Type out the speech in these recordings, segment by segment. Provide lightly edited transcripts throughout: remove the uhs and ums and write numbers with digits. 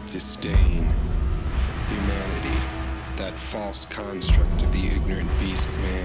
disdain. Humanity, that false construct of the ignorant beast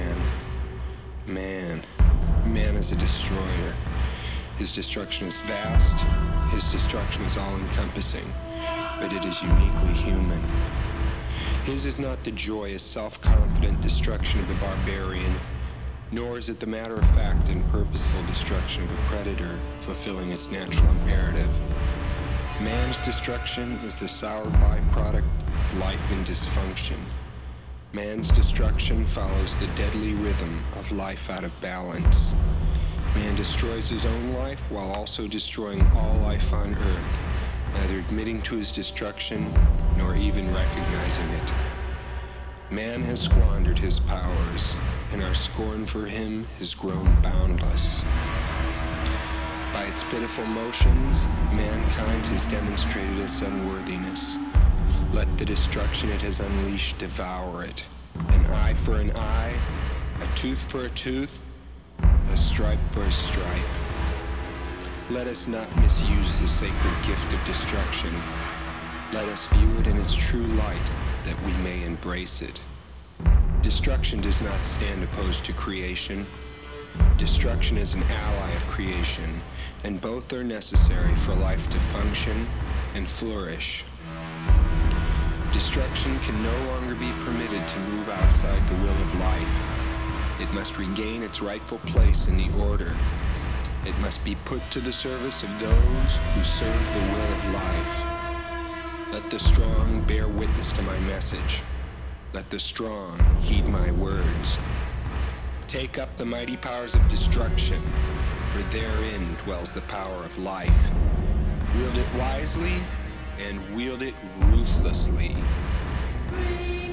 man is a destroyer. His destruction is vast, his destruction is all-encompassing, but it is uniquely human. His is not the joyous, self-confident destruction of the barbarian, nor is it the matter-of-fact and purposeful destruction of a predator fulfilling its natural imperative. Man's destruction is the sour byproduct of life in dysfunction. Man's destruction follows the deadly rhythm of life out of balance. Man destroys his own life while also destroying all life on Earth, neither admitting to his destruction nor even recognizing it. Man has squandered his powers, and our scorn for him has grown boundless. By its pitiful motions, mankind has demonstrated its unworthiness. Let the destruction it has unleashed devour it. An eye for an eye, a tooth for a tooth, a stripe for a stripe. Let us not misuse the sacred gift of destruction. Let us view it in its true light, that we may embrace it. Destruction does not stand opposed to creation. Destruction is an ally of creation, and both are necessary for life to function and flourish. Destruction can no longer be permitted to move outside the will of life. It must regain its rightful place in the order. It must be put to the service of those who serve the will of life. Let the strong bear witness to my message. Let the strong heed my words. Take up the mighty powers of destruction, for therein dwells the power of life. Wield it wisely and wield it ruthlessly.